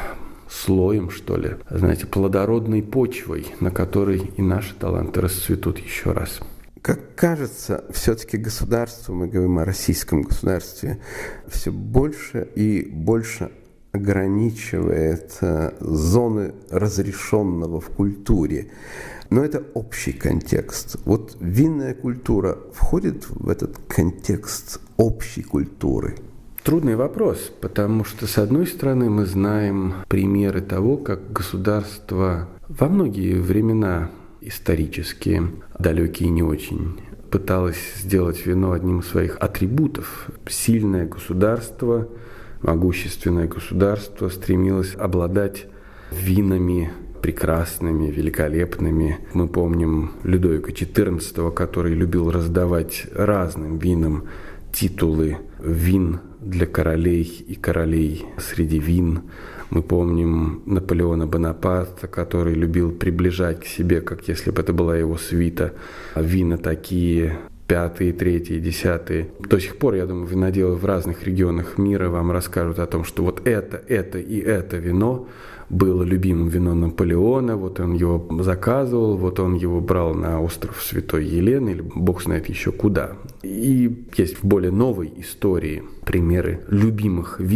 слоем, что ли, знаете, плодородной почвой, на которой и наши таланты расцветут еще раз. Как кажется, все-таки государство, мы говорим о российском государстве, все больше и больше ограничивает зоны разрешенного в культуре. Но это общий контекст. Вот винная культура входит в этот контекст общей культуры? Трудный вопрос, потому что, с одной стороны, мы знаем примеры того, как государство во многие времена исторические, далекие не очень, пыталось сделать вино одним из своих атрибутов. Сильное государство, могущественное государство стремилось обладать винами прекрасными, великолепными. Мы помним Людовика четырнадцатого, который любил раздавать разным винам титулы вин для королей и королей среди вин. Мы помним Наполеона Бонапарта, который любил приближать к себе, как если бы это была его свита, вина такие, пятые, третьи, десятые. До сих пор, я думаю, виноделы в разных регионах мира вам расскажут о том, что вот это, это и это вино было любимым вином Наполеона, вот он его заказывал, вот он его брал на остров Святой Елены, или бог знает еще куда. И есть в более новой истории примеры любимых вин,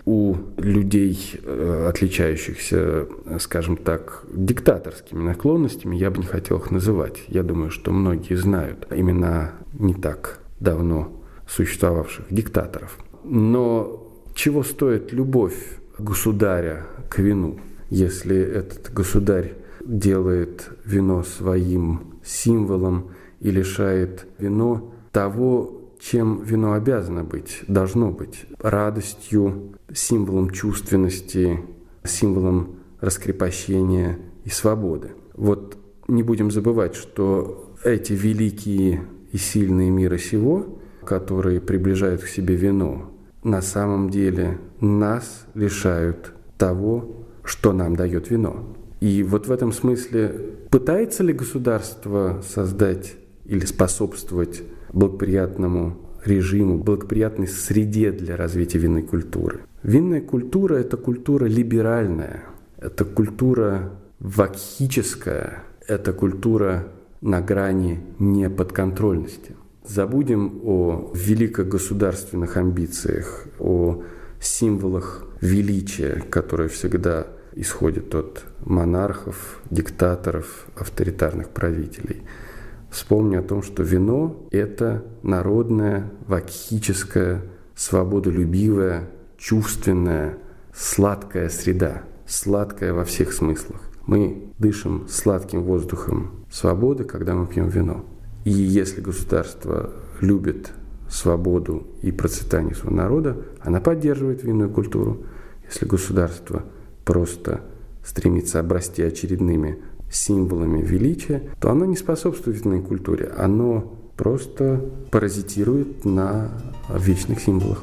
у людей, отличающихся, скажем так, диктаторскими наклонностями, я бы не хотел их называть. Я думаю, что многие знают имена не так давно существовавших диктаторов. Но чего стоит любовь государя к вину, если этот государь делает вино своим символом и лишает вино того, чем вино обязано быть, должно быть: радостью, символом чувственности, символом раскрепощения и свободы. Вот не будем забывать, что эти великие и сильные мира сего, которые приближают к себе вино, на самом деле нас лишают того, что нам дает вино. И вот в этом смысле пытается ли государство создать или способствовать благоприятному режиму, благоприятной среде для развития винной культуры? Винная культура – это культура либеральная, это культура вакхическая, это культура на грани неподконтрольности. Забудем о великогосударственных амбициях, о символах величия, которые всегда исходят от монархов, диктаторов, авторитарных правителей. Вспомни о том, что вино – это народная, вакхическая, свободолюбивая, чувственная, сладкая среда, сладкая во всех смыслах. Мы дышим сладким воздухом свободы, когда мы пьем вино. И если государство любит свободу и процветание своего народа, она поддерживает винную культуру. Если государство просто стремится обрасти очередными символами величия, то оно не способствует винной культуре, оно просто паразитирует на вечных символах.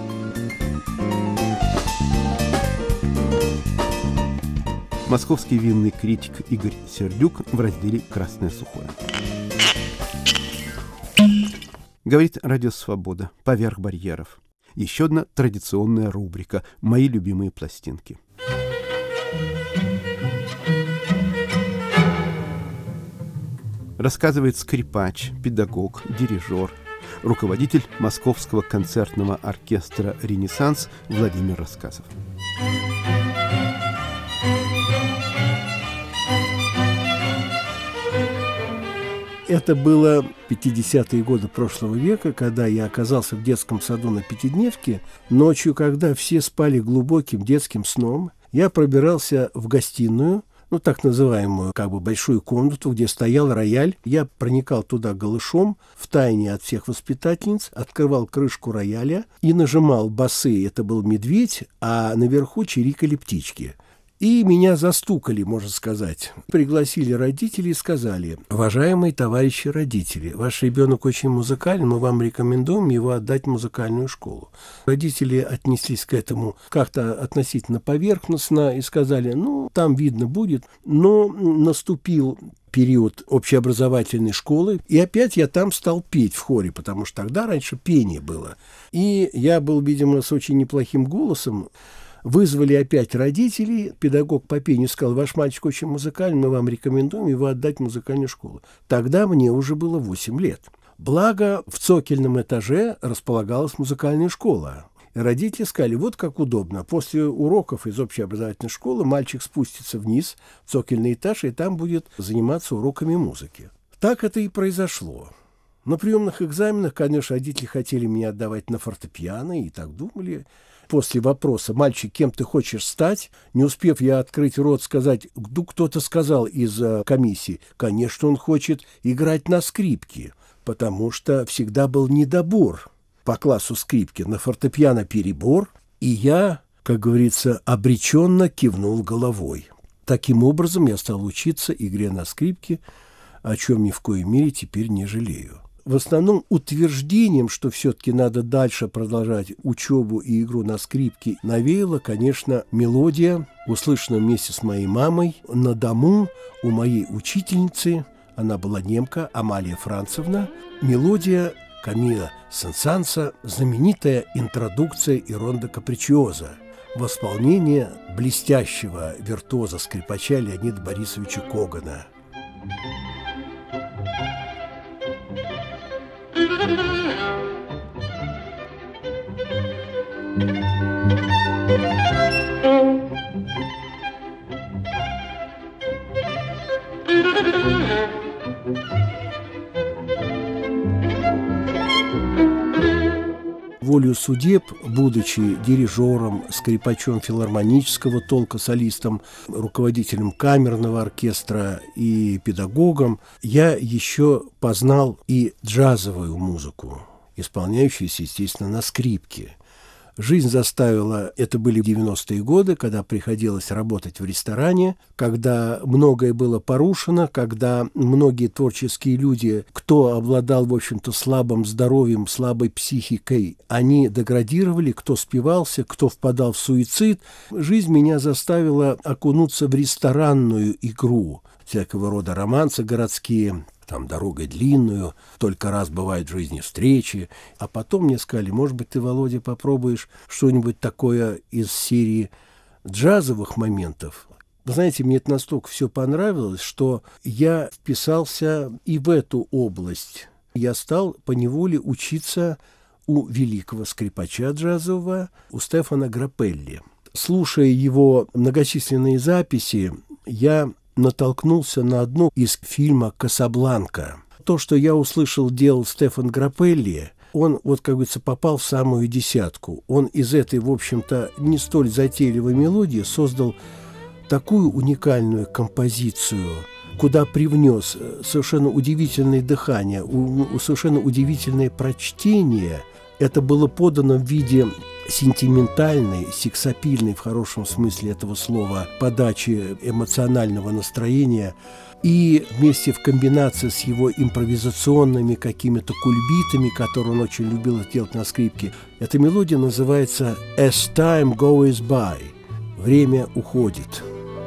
Московский винный критик Игорь Сердюк в разделе «Красное сухое». Говорит Радио Свобода. Поверх барьеров. Еще одна традиционная рубрика «Мои любимые пластинки». Рассказывает скрипач, педагог, дирижер, руководитель Московского концертного оркестра «Ренессанс» Владимир Рассказов. Это было пятидесятые годы прошлого века, когда я оказался в детском саду на Пятидневке. Ночью, когда все спали глубоким детским сном, я пробирался в гостиную, ну, так называемую, как бы, большую комнату, где стоял рояль. Я проникал туда голышом, втайне от всех воспитательниц, открывал крышку рояля и нажимал басы. Это был медведь, а наверху чирикали птички. И меня застукали, можно сказать. Пригласили родителей и сказали: уважаемые товарищи родители, ваш ребенок очень музыкальный, мы вам рекомендуем его отдать в музыкальную школу. Родители отнеслись к этому как-то относительно поверхностно и сказали: ну, там видно будет. Но наступил период общеобразовательной школы, и опять я там стал петь в хоре, потому что тогда раньше пение было. И я был, видимо, с очень неплохим голосом. Вызвали опять родителей, педагог по пению сказал: ваш мальчик очень музыкальный, мы вам рекомендуем его отдать в музыкальную школу. Тогда мне уже было восемь лет. Благо, в цокольном этаже располагалась музыкальная школа. И родители сказали: вот как удобно. После уроков из общеобразовательной школы мальчик спустится вниз в цокольный этаж, и там будет заниматься уроками музыки. Так это и произошло. На приемных экзаменах, конечно, родители хотели меня отдавать на фортепиано, и так думали. После вопроса: мальчик, кем ты хочешь стать? Не успев я открыть рот сказать, ну, кто-то сказал из комиссии: конечно, он хочет играть на скрипке, потому что всегда был недобор по классу скрипки, на фортепиано перебор, и я, как говорится, обреченно кивнул головой. Таким образом я стал учиться игре на скрипке, о чем ни в коей мере теперь не жалею. В основном утверждением, что все-таки надо дальше продолжать учебу и игру на скрипке, навеяла, конечно, мелодия, услышанная вместе с моей мамой на дому у моей учительницы, она была немка, Амалия Францевна, мелодия Камила Сен-Санса, знаменитая интродукция и рондо капричиоза в исполнении блестящего виртуоза-скрипача Леонида Борисовича Когана. Thank you. волю судеб, будучи дирижером, скрипачом филармонического толка, солистом, руководителем камерного оркестра и педагогом, я еще познал и джазовую музыку, исполняющуюся, естественно, на скрипке. Жизнь заставила, это были девяностые годы, когда приходилось работать в ресторане, когда многое было порушено, когда многие творческие люди, кто обладал, в общем-то, слабым здоровьем, слабой психикой, они деградировали, кто спивался, кто впадал в суицид. Жизнь меня заставила окунуться в ресторанную игру, всякого рода романсы городские, там «Дорогой длинную», «Только раз бывают в жизни встречи». А потом мне сказали, может быть, ты, Володя, попробуешь что-нибудь такое из серии джазовых моментов. Вы знаете, мне это настолько все понравилось, что я вписался и в эту область. Я стал поневоле учиться у великого скрипача джазового, у Стефано Граппелли. Слушая его многочисленные записи, я натолкнулся на одну из фильма «Касабланка». То, что я услышал, делал Стефан Граппелли, он, вот, как говорится, попал в самую десятку. Он из этой, в общем-то, не столь затейливой мелодии создал такую уникальную композицию, куда привнес совершенно удивительное дыхание, совершенно удивительное прочтение. Это было подано в виде сентиментальной, сексапильной, в хорошем смысле этого слова, подачи эмоционального настроения, и вместе в комбинации с его импровизационными какими-то кульбитами, которые он очень любил делать на скрипке, эта мелодия называется «As time goes by» – «Время уходит».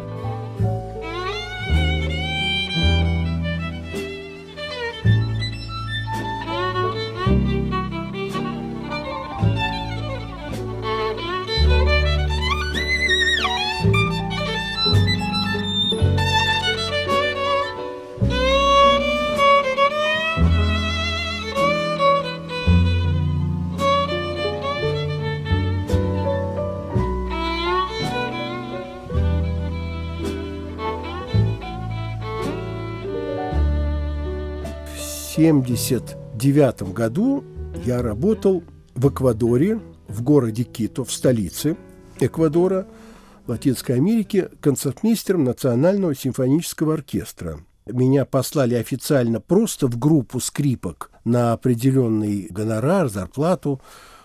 В семьдесят девятом году я работал в Эквадоре, в городе Кито, в столице Эквадора, Латинской Америки, концертмейстером Национального симфонического оркестра. Меня послали официально просто в группу скрипок на определенный гонорар, зарплату.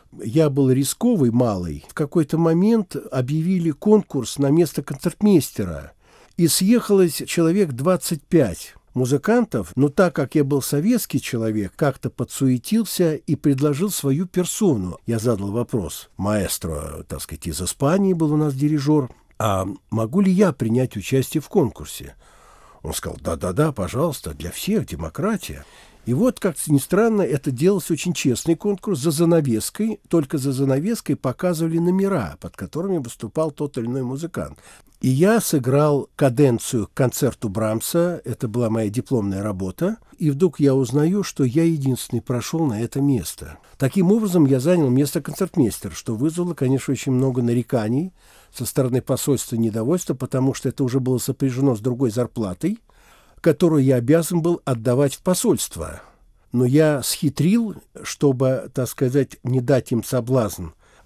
Я был рисковый, малый. В какой-то момент объявили конкурс на место концертмейстера, и съехалось человек двадцать пять музыкантов, но так как я был советский человек, как-то подсуетился и предложил свою персону. Я задал вопрос. Маэстро, так сказать, из Испании был у нас дирижер. А могу ли я принять участие в конкурсе? Он сказал, да-да-да, пожалуйста, для всех демократия. И вот, как ни странно, это делался очень честный конкурс за занавеской, только за занавеской показывали номера, под которыми выступал тот или иной музыкант. И я сыграл каденцию к концерту Брамса, это была моя дипломная работа, и вдруг я узнаю, что я единственный прошел на это место. Таким образом, я занял место концертмейстера, что вызвало, конечно, очень много нареканий со стороны посольства, недовольства, потому что это уже было сопряжено с другой зарплатой, которую я обязан был отдавать в посольство. Но я схитрил, чтобы, так сказать, не дать им соблазн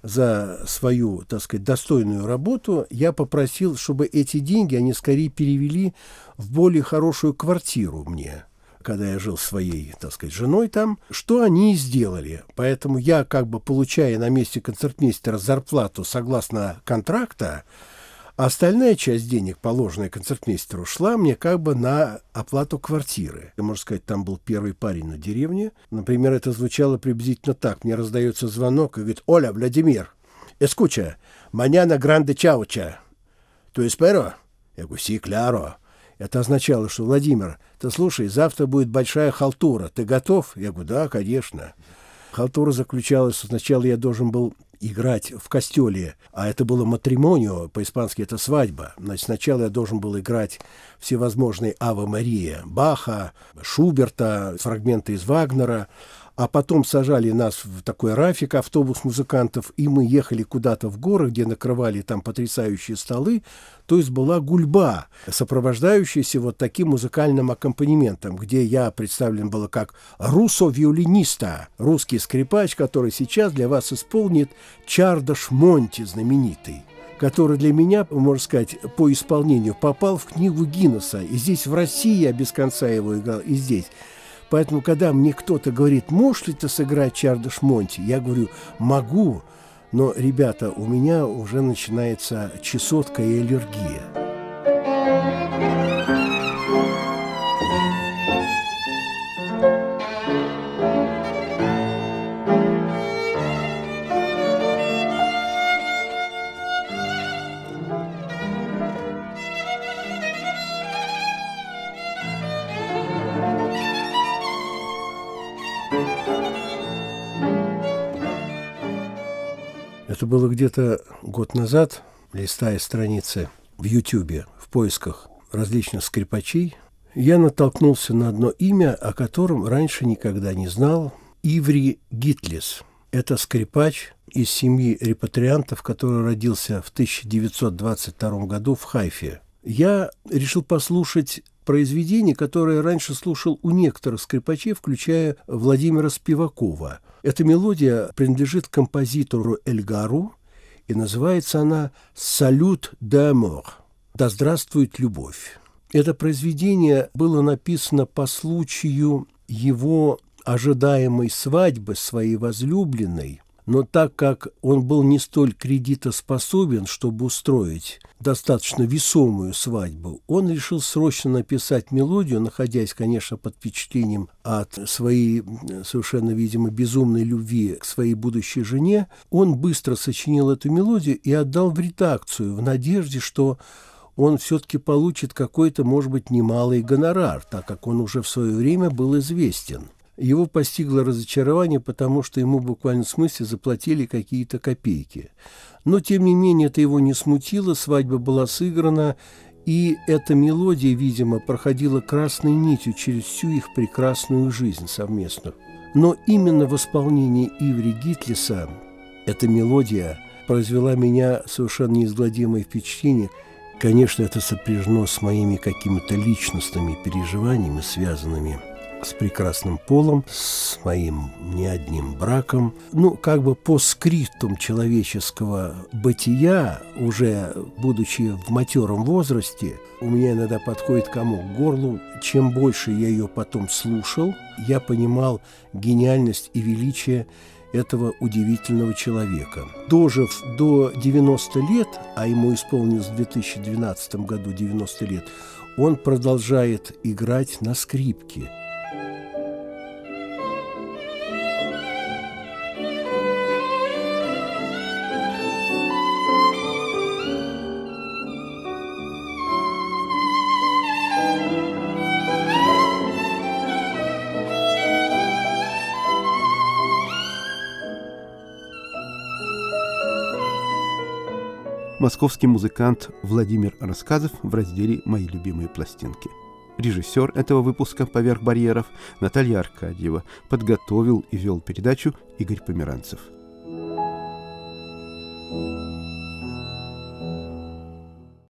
за свою, так сказать, достойную работу, я попросил, чтобы эти деньги они скорее перевели в более хорошую квартиру мне, когда я жил своей, так сказать, женой там, что они и сделали. Поэтому я, как бы получая на месте концертмейстера зарплату согласно контракта, а остальная часть денег, положенная концертмейстеру, шла мне как бы на оплату квартиры. Можно сказать, там был первый парень на деревне. Например, это звучало приблизительно так. Мне раздается звонок и говорит: «Оля, Владимир, escucha, mañana grande chaucha. Tú espero?» Я говорю: «Си, кляро». Это означало, что: «Владимир, ты слушай, завтра будет большая халтура. Ты готов?» Я говорю: «Да, конечно». Халтура заключалась, что сначала я должен был играть в костеле, а это было матримонио, по-испански это свадьба. Значит, сначала я должен был играть всевозможные Аве Мария Баха, Шуберта, фрагменты из Вагнера, А потом сажали нас в такой рафик, автобус музыкантов, и мы ехали куда-то в горы, где накрывали там потрясающие столы. То есть была гульба, сопровождающаяся вот таким музыкальным аккомпанементом, где я представлен был как руссо-виолиниста, русский скрипач, который сейчас для вас исполнит Чардаш Монти знаменитый, который для меня, можно сказать, по исполнению попал в книгу Гиннесса. И здесь в России я без конца его играл, и здесь. Поэтому, когда мне кто-то говорит, можешь ли ты сыграть Чардаш Монти, я говорю, могу, но, ребята, у меня уже начинается чесотка и аллергия. Это было где-то год назад, листая страницы в Ютьюбе в поисках различных скрипачей, я натолкнулся на одно имя, о котором раньше никогда не знал. Иври Гитлис. Это скрипач из семьи репатриантов, который родился в тысяча девятьсот двадцать втором году в Хайфе. Я решил послушать произведение, которое раньше слушал у некоторых скрипачей, включая Владимира Спивакова. Эта мелодия принадлежит композитору Эльгару, и называется она «Салют d'Amour» – «Да здравствует любовь». Это произведение было написано по случаю его ожидаемой свадьбы своей возлюбленной, но так как он был не столь кредитоспособен, чтобы устроить достаточно весомую свадьбу, он решил срочно написать мелодию, находясь, конечно, под впечатлением от своей совершенно, видимо, безумной любви к своей будущей жене. Он быстро сочинил эту мелодию и отдал в редакцию в надежде, что он все-таки получит какой-то, может быть, немалый гонорар, так как он уже в свое время был известен. Его постигло разочарование, потому что ему в буквальном смысле заплатили какие-то копейки. Но, тем не менее, это его не смутило, свадьба была сыграна, и эта мелодия, видимо, проходила красной нитью через всю их прекрасную жизнь совместную. Но именно в исполнении Иври Гитлиса эта мелодия произвела меня совершенно неизгладимое впечатление. Конечно, это сопряжено с моими какими-то личностными переживаниями, связанными с прекрасным полом, с моим не одним браком. Ну, как бы по скриптум человеческого бытия, уже будучи в матером возрасте, у меня иногда подходит комок к горлу. Чем больше я ее потом слушал, я понимал гениальность и величие этого удивительного человека. Дожив до девяноста лет, а ему исполнилось в две тысячи двенадцатом году девяносто лет, он продолжает играть на скрипке. Московский музыкант Владимир Рассказов в разделе «Мои любимые пластинки». Режиссер этого выпуска «Поверх барьеров» Наталья Аркадьева. Подготовил и вел передачу Игорь Померанцев.